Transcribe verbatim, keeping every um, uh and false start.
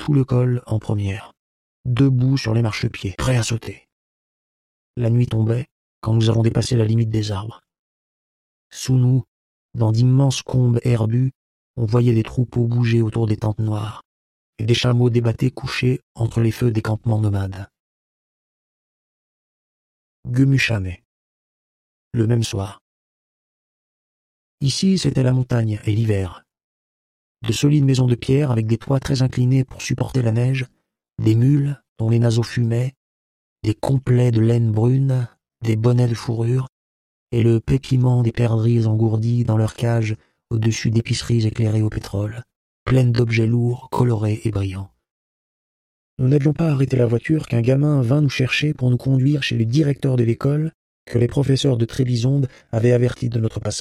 tout le col en première, debout sur les marchepieds, prêts à sauter. La nuit tombait quand nous avons dépassé la limite des arbres. Sous nous, dans d'immenses combes herbus, on voyait des troupeaux bouger autour des tentes noires et des chameaux débattés couchés entre les feux des campements nomades. Gumuchane. Le même soir. Ici, c'était la montagne et l'hiver. De solides maisons de pierre avec des toits très inclinés pour supporter la neige, des mules dont les naseaux fumaient, des complets de laine brune, des bonnets de fourrure, et le pétillement des perdrix engourdis dans leurs cages au-dessus d'épiceries éclairées au pétrole, pleines d'objets lourds, colorés et brillants. Nous n'avions pas arrêté la voiture qu'un gamin vint nous chercher pour nous conduire chez le directeur de l'école que les professeurs de Trébizonde avaient averti de notre passage.